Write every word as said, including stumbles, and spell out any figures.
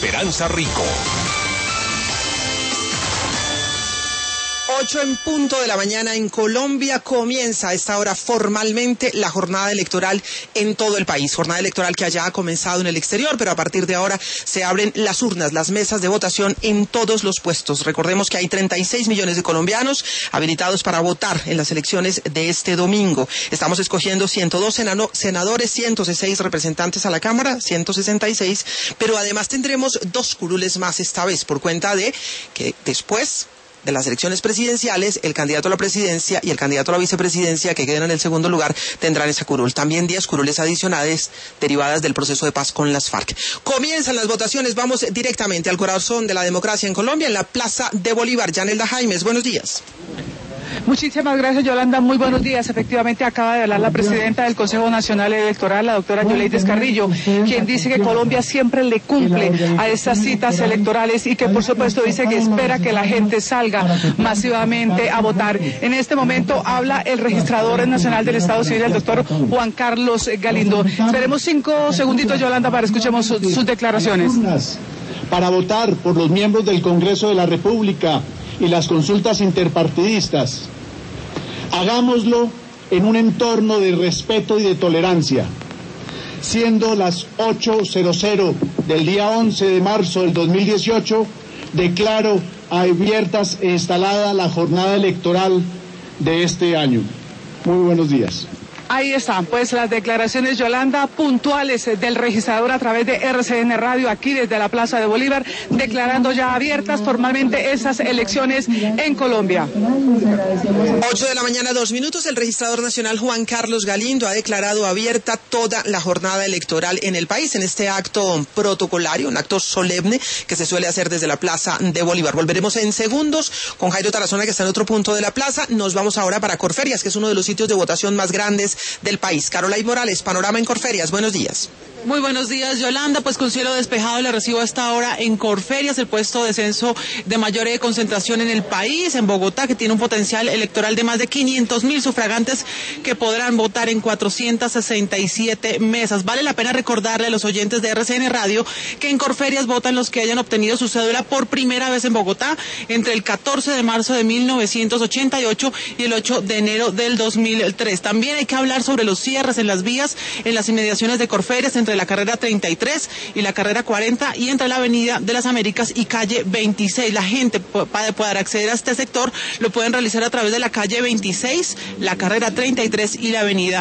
Esperanza Rico. Ocho en punto de la mañana en Colombia. Comienza a esta hora formalmente la jornada electoral en todo el país. Jornada electoral que ya ha comenzado en el exterior, pero a partir de ahora se abren las urnas, las mesas de votación en todos los puestos. Recordemos que hay treinta y seis millones de colombianos habilitados para votar en las elecciones de este domingo. Estamos escogiendo ciento dos senadores, ciento seis representantes a la Cámara, ciento sesenta y seis, pero además tendremos dos curules más esta vez por cuenta de que después de las elecciones presidenciales, el candidato a la presidencia y el candidato a la vicepresidencia que queden en el segundo lugar tendrán esa curul. También diez curules adicionales derivadas del proceso de paz con las FARC. Comienzan las votaciones, vamos directamente al corazón de la democracia en Colombia, en la Plaza de Bolívar. Yanelda Jaimes, buenos días. Muchísimas gracias, Yolanda. Muy buenos días. Efectivamente, acaba de hablar la presidenta del Consejo Nacional Electoral, la doctora Yuleides Carrillo, quien dice que Colombia siempre le cumple a estas citas electorales y que, por supuesto, dice que espera que la gente salga masivamente a votar. En este momento habla el registrador nacional del Estado Civil, el doctor Juan Carlos Galindo. Esperemos cinco segunditos, Yolanda, para escuchemos su, sus declaraciones. Para votar por los miembros del Congreso de la República y las consultas interpartidistas. Hagámoslo en un entorno de respeto y de tolerancia. Siendo las ocho del día once de marzo del dos mil dieciocho, declaro abiertas e instalada la jornada electoral de este año. Muy buenos días. Ahí están, pues, las declaraciones, Yolanda, puntuales del registrador a través de R C N Radio, aquí desde la Plaza de Bolívar, declarando ya abiertas formalmente esas elecciones en Colombia. Ocho de la mañana, dos minutos, el registrador nacional Juan Carlos Galindo ha declarado abierta toda la jornada electoral en el país, en este acto protocolario, un acto solemne que se suele hacer desde la Plaza de Bolívar. Volveremos en segundos con Jairo Tarazona, que está en otro punto de la plaza. Nos vamos ahora para Corferias, que es uno de los sitios de votación más grandes del país. Carolay Morales, panorama en Corferias, buenos días. Muy buenos días, Yolanda. Pues con cielo despejado le recibo a esta hora en Corferias, el puesto de censo de mayor concentración en el país, en Bogotá, que tiene un potencial electoral de más de quinientos mil sufragantes que podrán votar en cuatrocientas sesenta y siete mesas. Vale la pena recordarle a los oyentes de R C N Radio que en Corferias votan los que hayan obtenido su cédula por primera vez en Bogotá entre el catorce de marzo de mil novecientos ochenta y ocho y el ocho de enero del dos mil tres. También hay que hablar sobre los cierres en las vías en las inmediaciones de Corferias, entre la carrera treinta y tres y la carrera cuarenta, y entre la avenida de las Américas y calle veintiséis. La gente, para poder acceder a este sector, lo pueden realizar a través de la calle veintiséis, la carrera treinta y tres y la avenida